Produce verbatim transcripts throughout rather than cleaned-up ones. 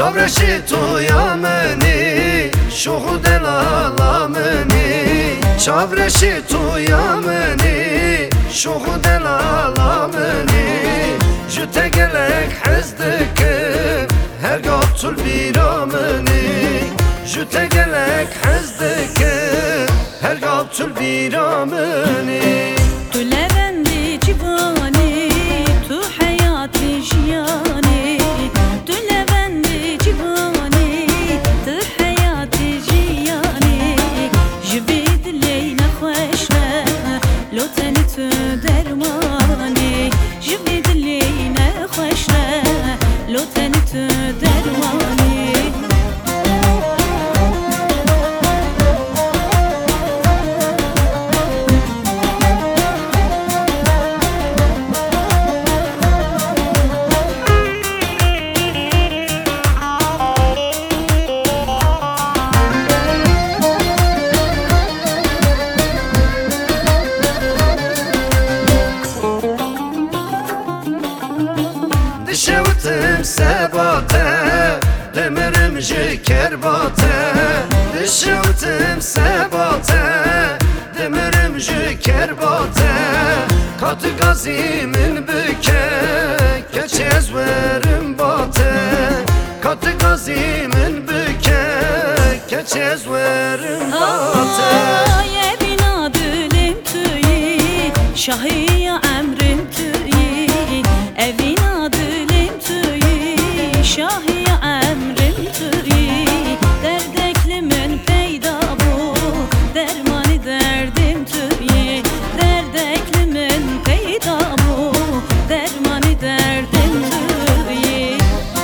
چاورشی تو یا منی شوخ دلالا منی چاورشی تو یا منی شوخ دلالا منی جوته گلک حزدک هر گاب تول بیرا منی جوته گلک حزدک هر گاب تول بیرا منی تو لبندی جوانی تو حیاتی جیانی تو لبندی جوانی تو حیاتی جیانی جبید لی نخوش نه لطنی تو درمانی جبید لی نخوش نه لطنی تو درمانی دشوتم سباته دمرم جکر باته دشوتم سباته دمرم جکر باته کات گازی من بکه کچ از ورم باته کات گازی من بکه کچ از ورم باته آیه بینا دلم تویی شاهی یا امرم تویی evina dilim tüyi şahi emrim tüyi derdeklimin peyda bu dermani derdim tüyi derdeklimin peyda bu dermani derdim tüyi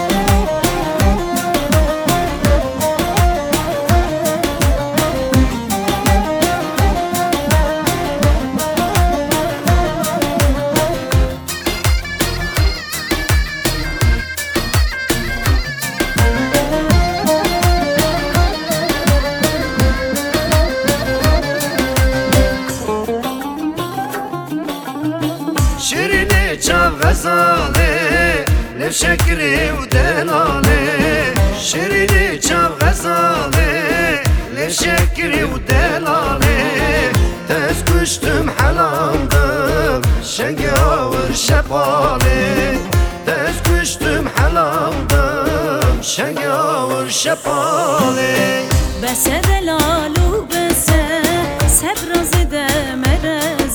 شیرینی چاو غزاله لب شکری و دلاله شیرینی چاو غزاله لب شکری و دلاله تز کشتم حلامدم شنگ آور شپاله تز کشتم حلامدم شنگ آور شپاله بس دلالو بس سبرز دمره